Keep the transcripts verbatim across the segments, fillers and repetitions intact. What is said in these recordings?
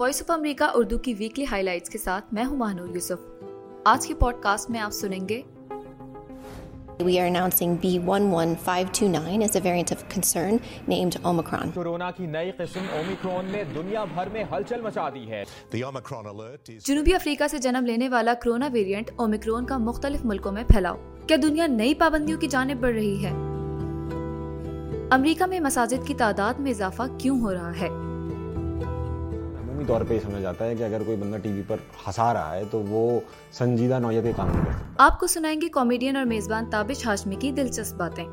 Voice of America Urdu की weekly highlights के साथ मैं हूं महानूर यूसुफ। आज के पॉडकास्ट में आप सुनेंगे We are announcing B one one five two nine as a variant of concern named Omicron. Corona की नई किस्म ओमिक्रॉन ने दुनिया भर में हलचल मचा दी है। The Omicron alert is... जनूबी अफ्रीका से जन्म लेने वाला कोरोना वेरिएंट ओमिक्रॉन का मुख्तलिफ मुल्कों में फैलाव। क्या दुनिया नई पाबंदियों की जानिब बढ़ रही है? अमेरिका में मसाजिद की तादाद में इजाफा क्यों हो रहा है? अमूमी तौर पे समझा जाता है कि अगर कोई बंदा टीवी पर हंसा रहा है तो वो संजीदा नौयत के काम कर सकता है। आपको सुनाएंगे कॉमेडियन और मेजबान ताबिश हाशमी की दिलचस्प बातें।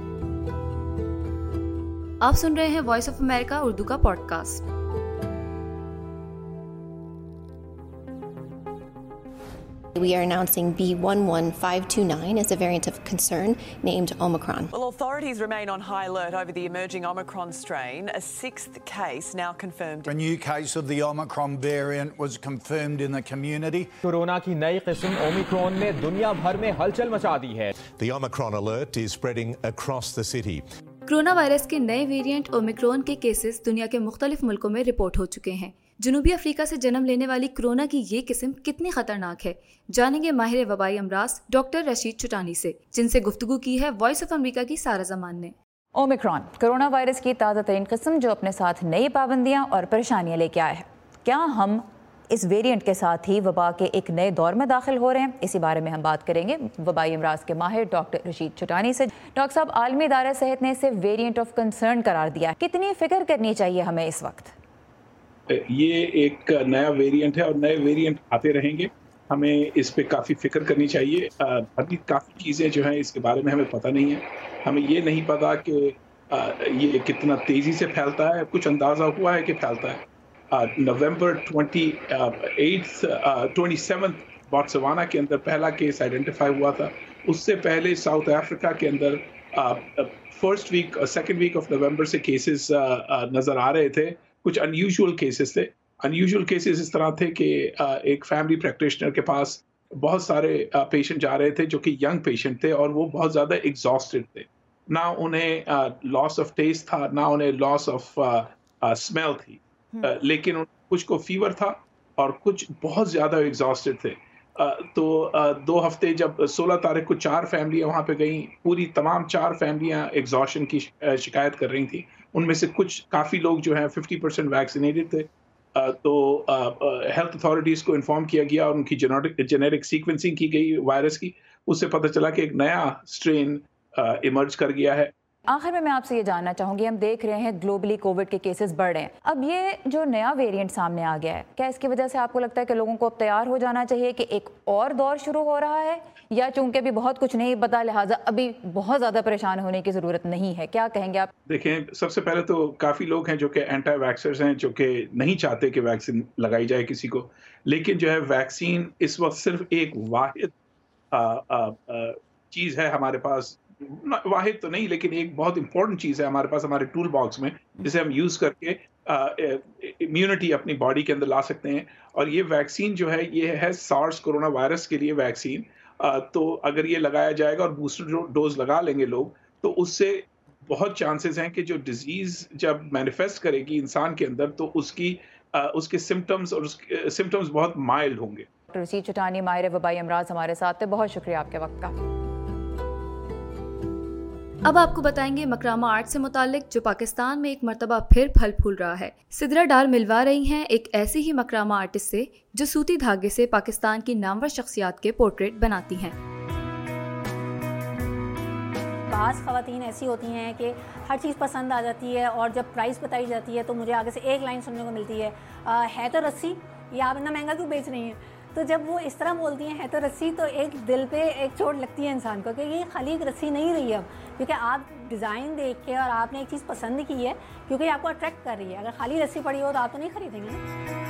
आप सुन रहे हैं वॉइस ऑफ अमेरिका उर्दू का podcast. We are announcing B one one five two nine as a variant of concern named Omicron. Well, authorities remain on high alert over the emerging Omicron strain. A sixth case now confirmed. A new case of the Omicron variant was confirmed in the community. Corona की नई किस्म Omicron ने दुनिया भर में हलचल मचा दी है। The Omicron alert is spreading across the city. Corona virus के नए वेरिएंट ओमिक्रॉन के केसेस दुनिया के मुख्तलिफ मुल्कों में रिपोर्ट हो चुके हैं। जनूबी अफ्रीका से जन्म लेने वाली कोरोना की ये किस्म कितनी खतरनाक है, जानेंगे माहिर वबाई अमराज डॉक्टर रशीद चुटानी से, जिनसे गुफ्तगू की है वॉइस ऑफ अमेरिका की सारा जमान ने। ओमिक्रॉन कोरोना वायरस की ताज़ा तरीन किस्म जो अपने साथ नई पाबंदियां और परेशानियां लेके आया है। क्या हम इस वेरिएंट के साथ ही वबा के एक नए दौर में दाखिल हो रहे हैं? इसी बारे में हम बात करेंगे वबाई अमराज के माहिर डॉक्टर रशीद चुटानी से। डॉक्टर साहब, आलमी इदारा सेहत ने इसे वेरिएंट ऑफ कंसर्न करार दिया। कितनी फिक्र करनी चाहिए हमें इस वक्त? ये एक नया वेरिएंट है और नए वेरिएंट आते रहेंगे। हमें इस पे काफ़ी फिक्र करनी चाहिए। अभी काफ़ी चीज़ें जो हैं इसके बारे में हमें पता नहीं है। हमें ये नहीं पता कि ये कितना तेज़ी से फैलता है। कुछ अंदाज़ा हुआ है कि फैलता है। November twenty eighth twenty seventh Botswana के अंदर पहला केस आइडेंटिफाई हुआ था। उससे पहले साउथ अफ्रीका के अंदर first week second week of November से केसेस नज़र आ रहे थे। कुछ अनयूजुअल केसेस थे। अनयूजुअल केसेस इस तरह थे कि एक फैमिली प्रैक्टिशनर के पास बहुत सारे पेशेंट जा रहे थे जो कि यंग पेशेंट थे और वो बहुत ज़्यादा एग्जॉस्टेड थे। ना उन्हें लॉस ऑफ टेस्ट था, ना उन्हें लॉस ऑफ स्मेल थी, uh, लेकिन कुछ को फीवर था और कुछ बहुत ज़्यादा एग्जॉस्टेड थे। uh, तो uh, दो हफ्ते जब सोलह तारीख को चार फैमिलियाँ वहाँ पे गई, पूरी तमाम चार फैमिलियाँ एग्जॉशन की शिकायत कर रही थी। उनमें से कुछ काफ़ी लोग जो हैं फिफ्टी परसेंट वैक्सीनेटेड थे। uh, तो हेल्थ अथॉरिटीज़ को इन्फॉर्म किया गया और उनकी जेनेटिक जेनेटिक सीक्वेंसिंग की गई वायरस की। उससे पता चला कि एक नया स्ट्रेन इमर्ज कर गया है। आखिर में मैं आपसे ये जानना चाहूँगी, हम देख रहे हैं ग्लोबली कोविड के केसेस बढ़ रहे हैं। अब ये जो नया वेरिएंट सामने आ गया है, क्या इसकी वजह से आपको लगता है कि लोगों को अब तैयार हो जाना चाहिए कि एक और दौर शुरू हो रहा है, या चूंकि अभी बहुत कुछ नहीं पता लिहाजा अभी बहुत ज़्यादा परेशान होने की ज़रूरत नहीं है? क्या कहेंगे आप? देखें, सबसे पहले तो काफ़ी लोग हैं जो कि एंटी वैक्सर्स हैं, जो कि नहीं चाहते कि वैक्सीन लगाई जाए किसी को। लेकिन जो है वैक्सीन इस वक्त सिर्फ एक वाहिद चीज़ है हमारे पास, वाहिद तो नहीं लेकिन एक बहुत इंपॉर्टेंट चीज़ है हमारे पास, हमारे टूल बॉक्स में, जिसे हम यूज़ करके इम्यूनिटी अपनी बॉडी के अंदर ला सकते हैं। और ये वैक्सीन जो है ये है सार्स कोरोना वायरस के लिए वैक्सीन। तो अगर ये लगाया जाएगा और बूस्टर डोज लगा लेंगे लोग, तो उससे बहुत चांसेस हैं कि जो डिजीज़ जब मैनिफेस्ट करेगी इंसान के अंदर तो उसकी उसके सिम्टम्स और उसके सिम्टम्स बहुत माइल्ड होंगे। डॉक्टर रशीद चुटानी, माहिर वबाई अमराज हमारे साथ थे। बहुत शुक्रिया आपके वक्त का। अब आपको बताएंगे मकरामा आर्ट से मुतालिक, जो पाकिस्तान में एक मर्तबा फिर फल फूल रहा है। सिदरा डार मिलवा रही हैं एक ऐसी ही मकरामा आर्टिस्ट से जो सूती धागे से पाकिस्तान की नामवर शख्सियात के पोर्ट्रेट बनाती हैं। बाज़ ख़वातीन ऐसी होती हैं कि हर चीज़ पसंद आ जाती है और जब प्राइस बताई जाती है तो मुझे आगे से एक लाइन सुनने को मिलती है, आ, है तो रस्सी, ये आप इतना महंगा क्यों बेच रही हैं? तो जब वो इस तरह बोलती हैं है तो रस्सी, तो एक दिल पे एक चोट लगती है इंसान को कि ये खाली एक रस्सी नहीं रही अब, क्योंकि आप डिज़ाइन देख के और आपने एक चीज़ पसंद की है क्योंकि आपको अट्रैक्ट कर रही है। अगर खाली रस्सी पड़ी हो तो आप तो नहीं खरीदेंगे ना।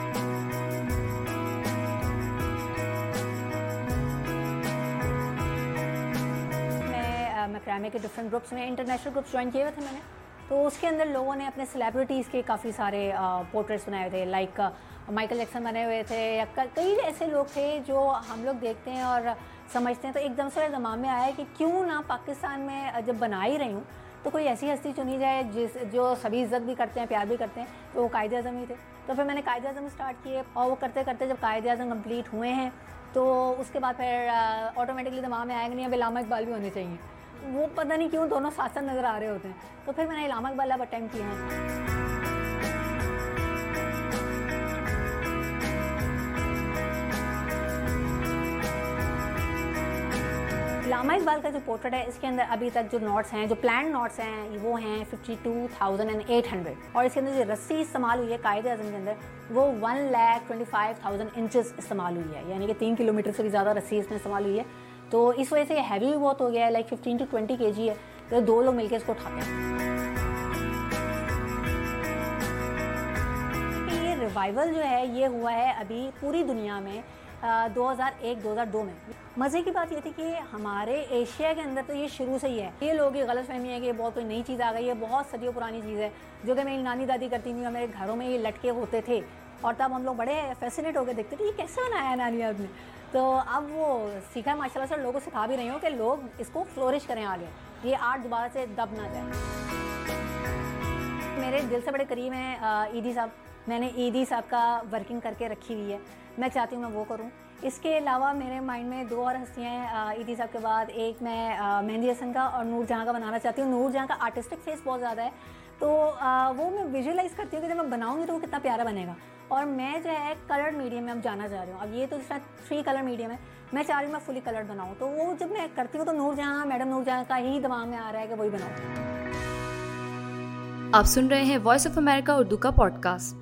मैं मैक्रामे के डिफरेंट ग्रुप्स में, इंटरनेशनल ग्रुप्स ज्वाइन किए हुए थे मैंने, तो उसके अंदर लोगों ने अपने सेलिब्रिटीज़ के काफ़ी सारे पोर्ट्रेट्स बनाए थे। लाइक माइकल जैक्सन बने हुए थे या कई ऐसे लोग थे जो हम लोग देखते हैं और समझते हैं। तो एकदम से दिमाग में आया कि क्यों ना पाकिस्तान में जब बना ही रही हूँ तो कोई ऐसी हस्ती चुनी जाए जिस जो सभी इज्जत भी करते हैं, प्यार भी करते हैं। तो वो कायदे आज़म ही थे। तो फिर मैंने कायदे आज़म स्टार्ट किए और वो करते करते जब कायदे आज़म कम्प्लीट हुए हैं तो उसके बाद फिर ऑटोमेटिकली दिमाग में आएगा नहीं अब इलामा इकबाल भी होने चाहिए। वो पता नहीं क्यों दोनों साथ साथ नज़र आ रहे होते हैं, तो फिर मैंने इलामा इकबाल अब अटेम्प्ट किया है। इलामा इकबाल का जो पोर्ट्रेट है इसके अंदर अभी तक जो नोट्स हैं, जो प्लान नोट्स हैं, वो हैं fifty two thousand eight hundred और इसके अंदर जो रस्सी इस्तेमाल हुई है कायदे आज़म के अंदर वो one lakh twenty five thousand inches इस्तेमाल हुई है, यानी कि तीन किलोमीटर से भी ज़्यादा रस्सी इसमें इस्तेमाल हुई है। तो इस वजह से हैवी भी बहुत हो गया है, लाइक फिफ्टीन टू ट्वेंटी के जी है, तो दो लोग मिलकर इसको उठाते हैं। ये रिवाइवल जो है ये हुआ है अभी पूरी दुनिया में दो हज़ार एक दो हज़ार दो में। मज़े की बात ये थी कि हमारे एशिया के अंदर तो ये शुरू से ही है। ये लोगों की गलतफहमी है कि बहुत कोई नई चीज़ आ गई है, बहुत सदियों पुरानी चीज़ है जो कि मेरी नानी दादी करती थी और मेरे घरों में ये लटके होते थे और तब हम लोग बड़े फैसिनेट होकर देखते थे ये कैसे बनाया है नानी आपने। तो अब वो सीखा है माशाल्लाह से, लोगों को सिखा भी रही हूँ कि लोग इसको फ्लोरिश करें आगे, ये आर्ट दोबारा से दब ना जाए। मेरे दिल से बड़े करीब हैं ईदी साहब, मैंने ईदी साहब का वर्किंग करके रखी हुई है, मैं चाहती हूँ मैं वो करूँ। इसके अलावा मेरे माइंड में दो और हस्तियाँ हैं ईदी साहब के बाद, एक मैं मेहंदी हसन का और नूर जहाँ का बनाना चाहती हूँ। नूर जहाँ का आर्टिस्टिक फेस बहुत ज़्यादा है, तो आ, वो मैं विजुअलाइज़ करती हूँ कि जब मैं बनाऊँगी तो वो कितना प्यारा बनेगा। और मैं जो है कलर्ड मीडियम में अब जाना चाह रही हूँ। अब ये तो जिस थ्री कलर मीडियम है, मैं चाह रही हूँ मैं फुली कलर्ड बनाऊँ, तो वो जब मैं करती हूँ तो नूर जहाँ मैडम नूर जहाँ का ही दिमाग में आ रहा है कि वही बनाऊँ। आप सुन रहे हैं वॉइस ऑफ अमेरिका उर्दू का पॉडकास्ट।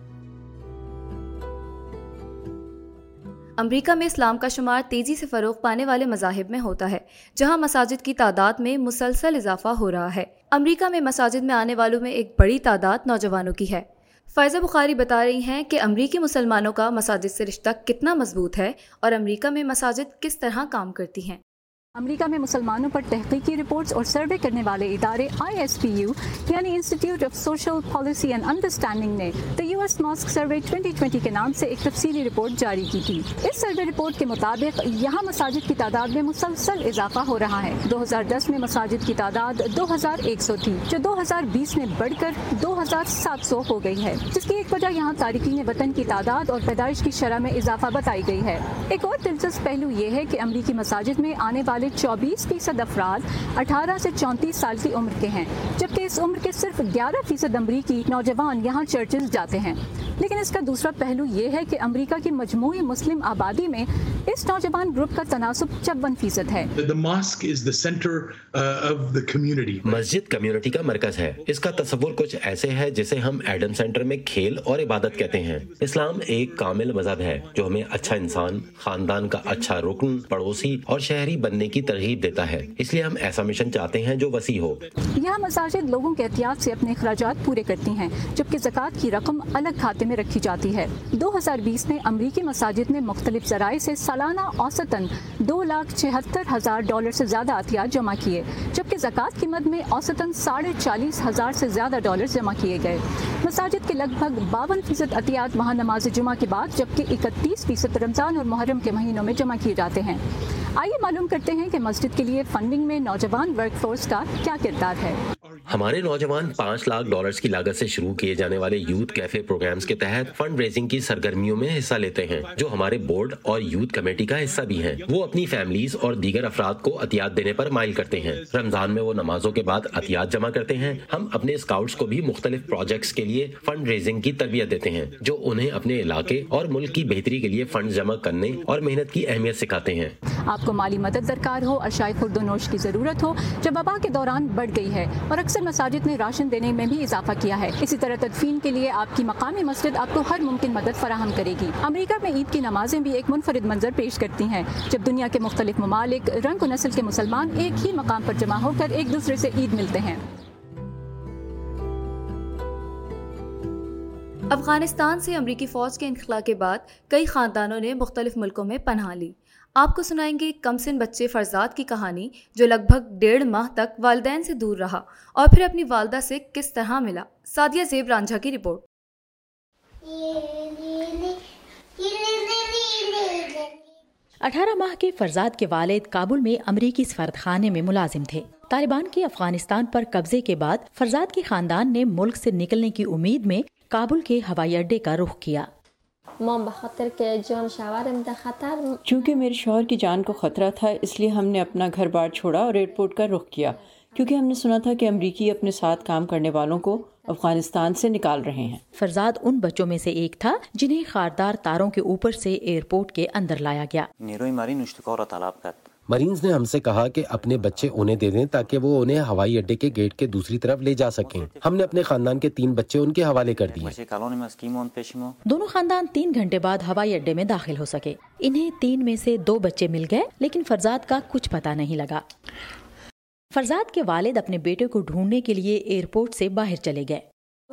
अमरीका में इस्लाम का शुमार तेजी से फरोग पाने वाले मज़ाहिब में होता है, जहां मसाजिद की तादाद में मुसलसल इजाफा हो रहा है। अमरीका में मसाजिद में आने वालों में एक बड़ी तादाद नौजवानों की है। फ़ायज़ा बुखारी बता रही हैं कि अमरीकी मुसलमानों का मसाजिद से रिश्ता कितना मजबूत है और अमरीका में मसाजिद किस तरह काम करती हैं। अमेरिका में मुसलमानों पर तहकीकी रिपोर्ट्स और सर्वे करने वाले इदारे आई एस पी यू यानी institute of social policy and understanding ने the US mosque survey twenty twenty के नाम से एक तफसीली रिपोर्ट जारी की थी। इस सर्वे रिपोर्ट के मुताबिक यहाँ मसाजिद की तादाद में मुसलसल इजाफा हो रहा है। दो हज़ार दस में मसाजिद की तादाद दो हज़ार एक सौ थी, जो दो हज़ार बीस में बढ़कर दो हज़ार सात सौ हो गई है, जिसकी एक वजह यहाँ तारिकीन वतन की तादाद और पैदाइश की शरह में इजाफा बताई गई है। एक और दिलचस्प पहलू ये है कि अमरीकी मसाजिद में आने वाले चौबीस फीसद अफराद अठारह से चौंतीस साल की उम्र के हैं, जबकि इस उम्र के सिर्फ ग्यारह फीसद अमरीकी नौजवान यहाँ चर्चेज जाते हैं। लेकिन इसका दूसरा पहलू ये है कि अमरीका की मजमूई मुस्लिम आबादी में इस नौजवान ग्रुप का तनासुब चौवन फीसद है। मस्जिद कम्युनिटी का मरकज है। इसका तस्वुर कुछ ऐसे है जिसे हम एडम सेंटर में खेल और इबादत कहते हैं। इस्लाम एक कामिल मजहब है जो हमें अच्छा इंसान, खानदान का अच्छा रुकन, पड़ोसी और शहरी बनने की तरगीब देता है। इसलिए हम ऐसा मिशन चाहते हैं जो वसी हो। यहाँ मसाजिद लोगों के एहतियात से अपने अखराजात पूरे करती हैं, जबकि ज़कात की रकम अलग खाते में रखी जाती है। दो हज़ार बीस में अमरीकी मसाजिद ने मुख्तलिफ ज़राए से सालाना औसतन दो लाख छिहत्तर हजार डॉलर से ज्यादा अतियात जमा किए, जबकि ज़कात की मद में औसतन साढ़े चालीस हजार से ज्यादा डॉलर जमा किए गए। मसाजिद के लगभग बावन फीसद अतियात वहाँ नमाज जुमा के बाद, जबकि इकतीस फीसद रमजान और मुहर्रम के महीनों में जमा किए जाते हैं। आइए मालूम करते हैं कि मस्जिद के लिए फंडिंग में नौजवान वर्कफोर्स का क्या किरदार है। हमारे नौजवान पाँच लाख डॉलर्स की लागत से शुरू किए जाने वाले यूथ कैफे प्रोग्राम्स के तहत फंड रेजिंग की सरगर्मियों में हिस्सा लेते हैं, जो हमारे बोर्ड और यूथ कमेटी का हिस्सा भी हैं। वो अपनी फैमिलीज और दीगर अफराद को अतियात देने पर माइल करते हैं। रमजान में वो नमाजों के बाद अतियात जमा करते हैं। हम अपने स्काउट्स को भी मुख्तलिफ प्रोजेक्ट्स के लिए फंड रेजिंग की तरबियत देते हैं, जो उन्हें अपने इलाके और मुल्क की बेहतरी के लिए फंड जमा करने और मेहनत की अहमियत सिखाते हैं। आपको माली मदद दरकार हो और शायद खुर्दोनोश की जरूरत हो, जब वबा के दौरान बढ़ गई है, और अक्सर मसाजिद ने राशन देने में भी इजाफा किया है। इसी तरह तदफीन के लिए आपकी मकामी मस्जिद आपको हर मुमकिन मदद फराहम करेगी। अमेरिका में ईद की नमाजें भी एक मुनफरिद मंजर पेश करती हैं, जब दुनिया के मुख्तलिफ ममालिक, रंग व नस्ल के मुसलमान एक ही मकाम पर जमा होकर एक दूसरे से ईद मिलते हैं। अफगानिस्तान से अमरीकी फ़ौज के इनखला के बाद कई ख़ानदानों ने मुख्तलिफ मुल्कों में पनाह ली। आपको सुनाएंगे कमसिन बच्चे फरजाद की कहानी, जो लगभग डेढ़ माह तक वालिदैन से दूर रहा और फिर अपनी वालदा से किस तरह मिला। सादिया ज़ेब रांझा की रिपोर्ट। अठारह माह के फरजाद के वालिद काबुल में अमरीकी सफारतखाने में मुलाजिम थे। तालिबान के अफगानिस्तान पर कब्जे के बाद फरजाद के खानदान ने मुल्क से निकलने की उम्मीद में काबुल के हवाई अड्डे का रुख किया। चूँकि मेरे शौहर की जान को खतरा था, इसलिए हमने अपना घर बार छोड़ा और एयरपोर्ट का रुख किया, क्योंकि हमने सुना था कि अमरीकी अपने साथ काम करने वालों को अफगानिस्तान से निकाल रहे हैं। फरजाद उन बच्चों में से एक था जिन्हें खारदार तारों के ऊपर से एयरपोर्ट के अंदर लाया गया। मरीन्स ने हमसे कहा कि अपने बच्चे उन्हें दे दें ताकि वो उन्हें हवाई अड्डे के गेट के दूसरी तरफ ले जा सकें। हमने अपने खानदान के तीन बच्चे उनके हवाले कर दिए। दोनों खानदान तीन घंटे बाद हवाई अड्डे में दाखिल हो सके। इन्हें तीन में से दो बच्चे मिल गए, लेकिन फरजाद का कुछ पता नहीं लगा। फरजाद के वालिद अपने बेटे को ढूंढने के लिए एयरपोर्ट से बाहर चले गए।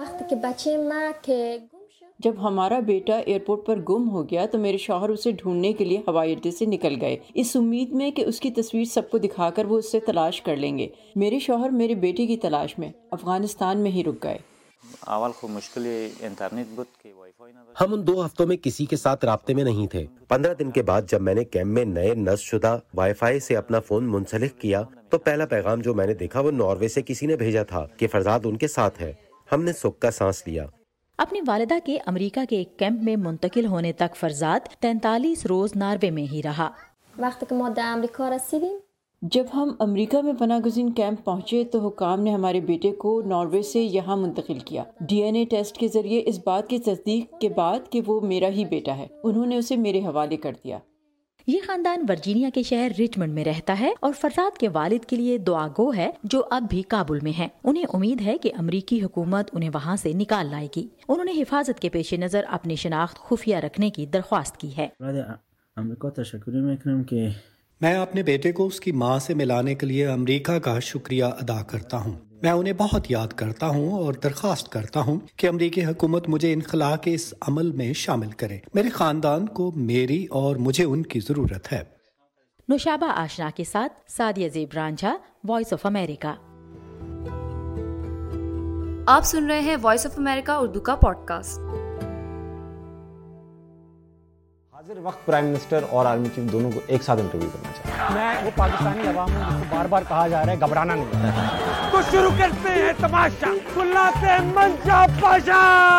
जब हमारा बेटा एयरपोर्ट पर गुम हो गया तो मेरे शौहर उसे ढूंढने के लिए हवाई अड्डे से निकल गए, इस उम्मीद में कि उसकी तस्वीर सबको दिखाकर वो उससे तलाश कर लेंगे। मेरे शौहर मेरे बेटे की तलाश में अफगानिस्तान में ही रुक गए। हम उन दो हफ्तों में किसी के साथ राब्ते में नहीं थे। पंद्रह दिन के बाद जब मैंने कैंप में नए नस्ब शुदा वाईफाई से अपना फोन मुंसलिक किया तो पहला पैगाम जो मैंने देखा वो नॉर्वे से किसी ने भेजा था कि फरजाद उनके साथ है। हमने सुख का सांस लिया। अपनी वालिदा के अमेरिका के एक कैंप में मुंतकिल होने तक फरजाद तैंतालीस रोज नॉर्वे में ही रहा। जब हम अमेरिका में पनागज़ीन कैंप पहुंचे तो हुकाम ने हमारे बेटे को नॉर्वे से यहाँ मुंतकिल किया। डीएनए टेस्ट के जरिए इस बात की तस्दीक के बाद कि वो मेरा ही बेटा है, उन्होंने उसे मेरे हवाले कर दिया। ये खानदान वर्जीनिया के शहर रिचमंड में रहता है और फरजाद के वालिद के लिए दुआगो है जो अब भी काबुल में है। उन्हें उम्मीद है कि अमरीकी हुकूमत उन्हें वहाँ से निकाल लाएगी। उन्होंने हिफाजत के पेश नज़र अपनी शनाख्त खुफिया रखने की दरख्वास्त की है। मैं अपने बेटे को उसकी माँ से मिलाने के लिए अमेरिका का शुक्रिया अदा करता हूँ। मैं उन्हें बहुत याद करता हूँ और दरख्वास्त करता हूँ कि अमरीकी हुकूमत मुझे इनखला के इस अमल में शामिल करे। मेरे खानदान को मेरी और मुझे उनकी जरूरत है। नौशाबा आशना के साथ Sadia Zebranjha, voice of America. आप सुन रहे हैं वॉइस ऑफ अमेरिका उर्दू का पॉडकास्ट। हाजिर वक्त प्राइम मिनिस्टर और आर्मी चीफ दोनों को एक साथ इंटरव्यू करना चाहिए। मैं वो पाकिस्तानी अवाम हूं जिसको बार बार कहा जा रहा है घबराना नहीं। तो शुरू करते हैं तमाशा, बुलाते हैं मंशा पाशा।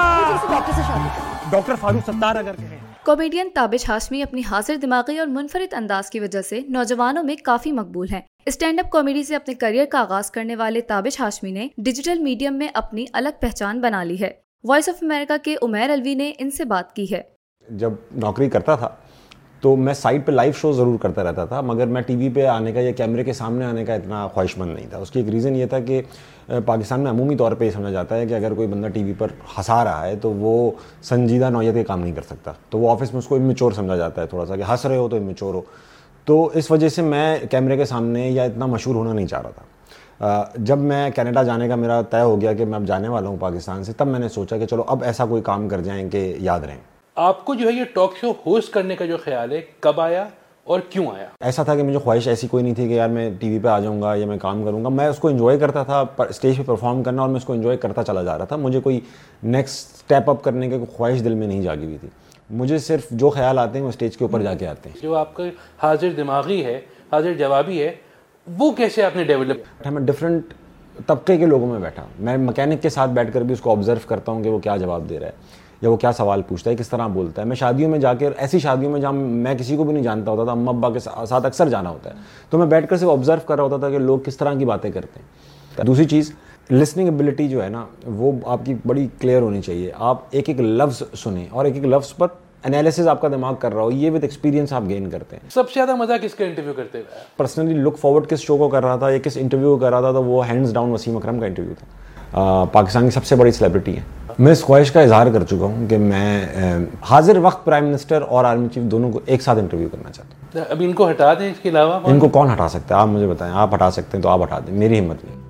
डॉक्टर फारूक सत्तार अगर कहें। कॉमेडियन ताबिश हाशमी अपनी हाजिर दिमागी और मुनफरिद अंदाज की वजह से नौजवानों में काफी मकबूल हैं। स्टैंड अप कॉमेडी से अपने करियर का आगाज करने वाले ताबिश हाशमी ने डिजिटल मीडियम में अपनी अलग पहचान बना ली है। वॉइस ऑफ अमेरिका के उमैर अलवी ने इनसे बात की है। जब नौकरी करता था तो मैं साइट पे लाइव शो ज़रूर करता रहता था, मगर मैं टीवी पे आने का या कैमरे के सामने आने का इतना ख्वाहिशमंद नहीं था। उसकी एक रीज़न ये था कि पाकिस्तान में अमूमी तौर पे ये समझा जाता है कि अगर कोई बंदा टीवी पर हंसा रहा है तो वो संजीदा नौयत के काम नहीं कर सकता, तो वो ऑफिस में उसको इमेच्योर समझा जाता है थोड़ा सा, कि हंस रहे हो तो इमेच्योर हो। तो इस वजह से मैं कैमरे के सामने या इतना मशहूर होना नहीं चाह रहा था। जब मैं कनाडा जाने का मेरा तय हो गया कि मैं अब जाने वाला हूँ पाकिस्तान से, तब मैंने सोचा कि चलो अब ऐसा कोई काम कर जाएँ कि याद रहें। आपको जो है ये टॉक शो होस्ट करने का जो ख्याल है कब आया और क्यों आया? ऐसा था कि मुझे ख्वाहिश ऐसी कोई नहीं थी कि यार मैं टीवी पे आ जाऊंगा या मैं काम करूंगा। मैं उसको एंजॉय करता था, स्टेज पे परफॉर्म करना, और मैं उसको एंजॉय करता चला जा रहा था। मुझे कोई नेक्स्ट स्टेप अप करने की ख्वाहिश दिल में नहीं जागी हुई थी। मुझे सिर्फ जो ख्याल आते हैं वो स्टेज के ऊपर जाके आते हैं। जो आपका हाजिर दिमागी है, हाजिर जवाबी है, वो कैसे आपने डेवलप? मैं डिफरेंट तबके के लोगों में बैठा, मैं मैकेनिक के साथ बैठ कर भी उसको ऑब्जर्व करता हूँ कि वो क्या जवाब दे रहा है या वो क्या सवाल पूछता है, किस तरह बोलता है। मैं शादियों में जाकर, ऐसी शादियों में जहाँ मैं किसी को भी नहीं जानता होता था, अम्मा अब्बा के साथ अक्सर जाना होता है, तो मैं बैठकर सिर्फ ऑब्जर्व कर रहा होता था कि लोग किस तरह की बातें करते हैं। दूसरी चीज़, लिसनिंग एबिलिटी जो है ना, वो आपकी बड़ी क्लियर होनी चाहिए। आप एक एक लफ्ज़ सुने और एक एक लफ्ज़ पर एनालिसिस आपका दिमाग कर रहा हो, ये विद एक्सपीरियंस आप गेन करते हैं। सबसे ज़्यादा मज़ा किसका इंटरव्यू करते हुए? पर्सनली लुक फॉरवर्ड किस शो को कर रहा था या किस इंटरव्यू को कर रहा था, तो वो हैंड्स डाउन वसीम अकरम का इंटरव्यू था। आ, पाकिस्तान की सबसे बड़ी सेलिब्रिटी है। मैं इस ख्वाहिश का इजहार कर चुका हूँ कि मैं आ, हाजिर वक्त प्राइम मिनिस्टर और आर्मी चीफ दोनों को एक साथ इंटरव्यू करना चाहता हूँ। अब इनको हटा दें, इसके अलावा इनको कौन हटा सकता है? आप मुझे बताएं। आप हटा सकते हैं तो आप हटा दें, मेरी हिम्मत नहीं।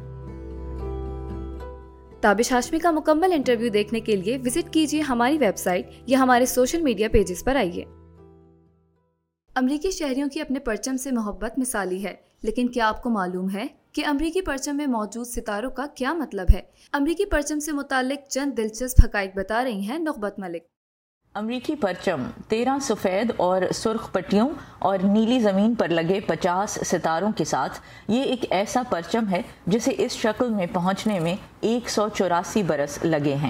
ताबिश हाशमी का मुकम्मल इंटरव्यू देखने के लिए विजिट कीजिए हमारी वेबसाइट या हमारे सोशल मीडिया पेजेस पर आइए। अमरीकी शहरियों की अपने परचम से मोहब्बत मिसाली है, लेकिन क्या आपको मालूम है कि अमरीकी परचम में मौजूद सितारों का क्या मतलब है? अमरीकी परचम से मुतालिक चंद दिलचस्प हकाइक बता रही हैं नुकबत मलिक। अमरीकी परचम तेरह सफ़ेद और सुर्ख पट्टियों और नीली ज़मीन पर लगे पचास सितारों के साथ ये एक ऐसा परचम है जिसे इस शक्ल में पहुंचने में एक सौ चौरासी बरस लगे हैं।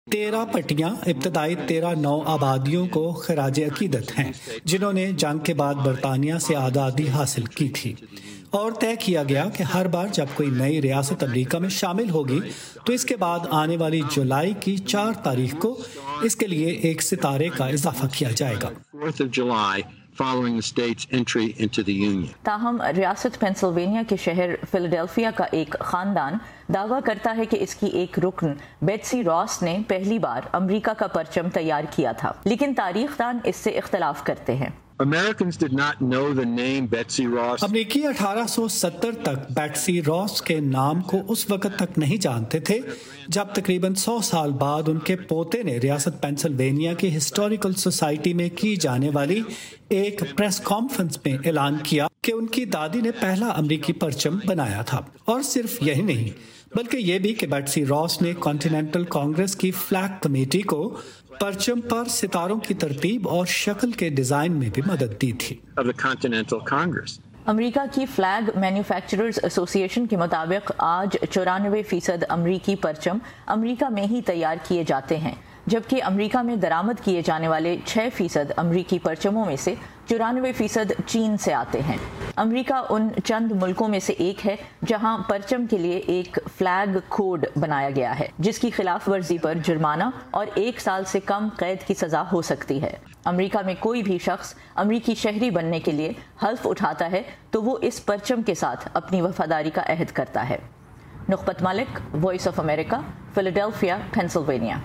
तेरह पट्टियां इब्तदाई तेरह नौ आबादियों को खराज अकीदत हैं जिन्होंने जंग के बाद बरतानिया से आज़ादी हासिल की थी, और तय किया गया कि हर बार जब कोई नई रियासत अमेरिका में शामिल होगी तो इसके बाद आने वाली जुलाई की चार तारीख को इसके लिए एक सितारे का इजाफा किया जाएगा। following the state's entry into the Union. ताहम रियासत पेंसिल्वेनिया के शहर फिलाडेल्फिया का एक खानदान दावा करता है कि इसकी एक रुकन बेट्सी रॉस ने पहली बार अमेरिका का परचम तैयार किया था, लेकिन तारीखदान इससे इख्तलाफ करते हैं। Americans did not know the name Betsy Ross. अमेरिकी अठारह सौ सत्तर तक बेट्सी रॉस के नाम को उस वक्त तक नहीं जानते थे जब तकरीबन सौ साल बाद उनके पोते ने रियासत पेंसिल्वेनिया की हिस्टोरिकल सोसाइटी में की जाने वाली एक प्रेस कॉन्फ्रेंस में ऐलान किया कि उनकी दादी ने पहला अमेरिकी परचम बनाया था। और सिर्फ यही नहीं, बल्कि ये भी कि बेट्सी रॉस ने कॉन्टिनेंटल कांग्रेस की फ्लैग कमेटी को परचम पर सितारों की तरतीब और शक्ल के डिजाइन में भी मदद दी थी। अमेरिका की फ्लैग मैन्युफैक्चरर्स एसोसिएशन के मुताबिक आज चौरानवे फीसद अमरीकी परचम अमेरिका में ही तैयार किए जाते हैं, जबकि अमेरिका में दरामद किए जाने वाले छह फीसद अमरीकी परचमों में से चौरानवे फीसद चीन से आते हैं। अमेरिका उन चंद मुल्कों में से एक है जहां परचम के लिए एक फ्लैग कोड बनाया गया है, जिसकी खिलाफ वर्जी पर जुर्माना और एक साल से कम कैद की सजा हो सकती है। अमेरिका में कोई भी शख्स अमेरिकी शहरी बनने के लिए हल्फ उठाता है तो वो इस परचम के साथ अपनी वफादारी का अहद करता है। Nukbat Malik, voice of America, Philadelphia, Pennsylvania.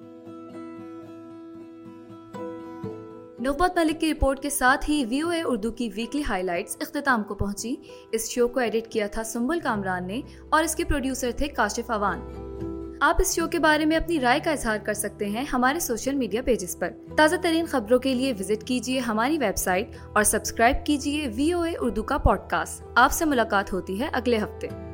Nukbat Malik की रिपोर्ट के साथ ही वीओए उर्दू की वीकली हाइलाइट्स इख्तिताम को पहुंची। इस शो को एडिट किया था सुंबुल कामरान ने और इसके प्रोड्यूसर थे काशिफ अवान। आप इस शो के बारे में अपनी राय का इजहार कर सकते हैं हमारे सोशल मीडिया पेजेस पर। ताज़ा तरीन खबरों के लिए विजिट कीजिए हमारी वेबसाइट और सब्सक्राइब कीजिए वीओए उर्दू का पॉडकास्ट। आपसे मुलाकात होती है अगले हफ्ते।